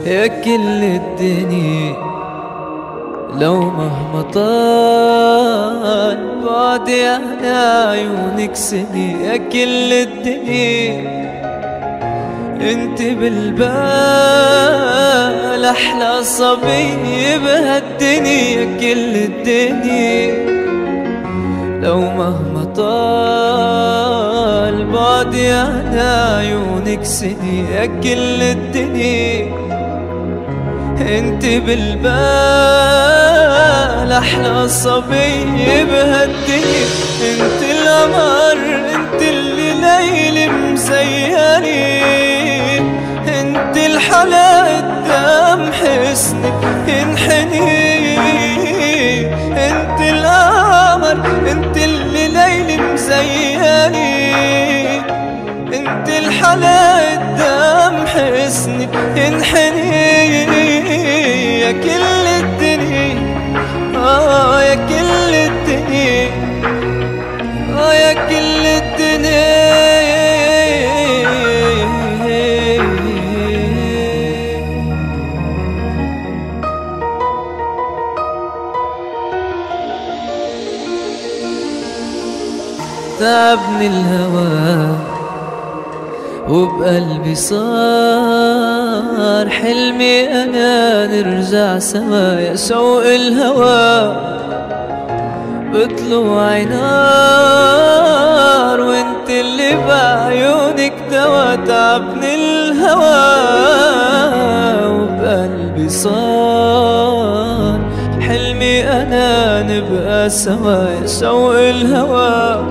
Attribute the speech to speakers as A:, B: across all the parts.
A: يا كل الدنيا لو مهما طال بعدي على عيونك سنين. يا كل الدنيا انت بالبال احلى صبي بهالدنيا. كل الدنيا لو مهما طال بعدي على عيونك سنين. يا كل الدنيا انت بالبال احلى صبي بهالدنيا. انت القمر انت اللي ليلي مزياني. انت الحلا قدام حسنك ينحني. انت القمر انت اللي ليلي مزياني. انت الحلا قدام حسنك ينحني. يا كل الدنيا يا كل الدنيا يا كل الدنيا. تعبني الهوى وبقلبي صار حلمي أنا نرجع سوا. يا شوق الهوى بطلوعي نار وانت اللي بعيونك دوا. تعبني الهوى وبقلبي صار حلمي أنا نبقى سوا. يا شوق الهوى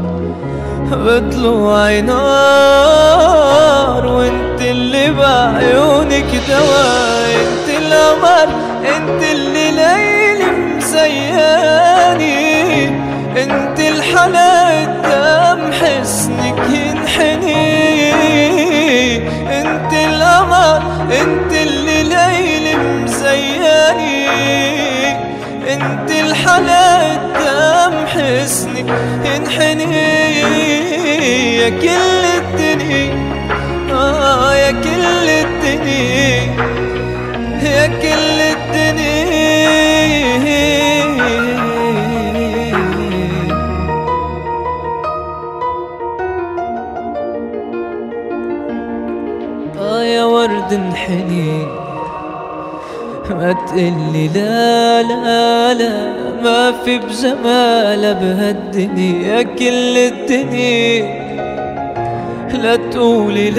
A: بطلوعي نار وانت اللي بعيونك دوا. انت القمر انت اللي ليلي مزياني. انت الحلا قدام حسنك ينحني. انت القمر انت اللي ليلي مزياني. انت الحلا قدام حسنك ينحني. يا كل الدنيا يا كل الدنيا يا كل الدنيا. يا ورد انحني ما تقلي لا لا لا ما في بجمالها بهالدنيا. يا كل الدنيا لا تقولي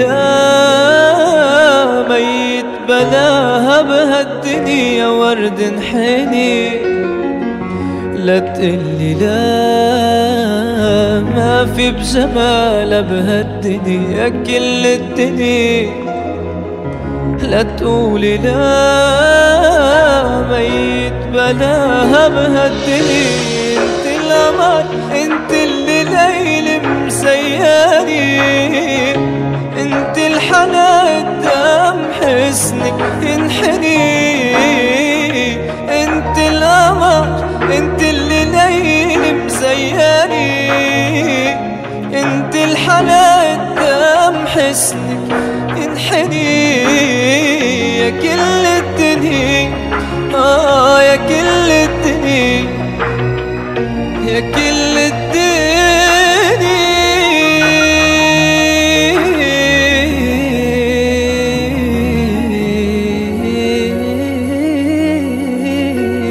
A: لا ميت بلاها بهالدنيا. ورد انحني لا تقلي لا ما في بجمالها بهالدنيا. يا كل الدنيا لا تقولي لا ميت بلاها بهالدنيا. انت القمر انت اللي ليلي مزياني. انت الحلا قدام حسنك ينحني. انت القمر انت اللي ليلي مزياني. انت الحلا قدام حسنك ينحني. يا كل الدنيا يا كل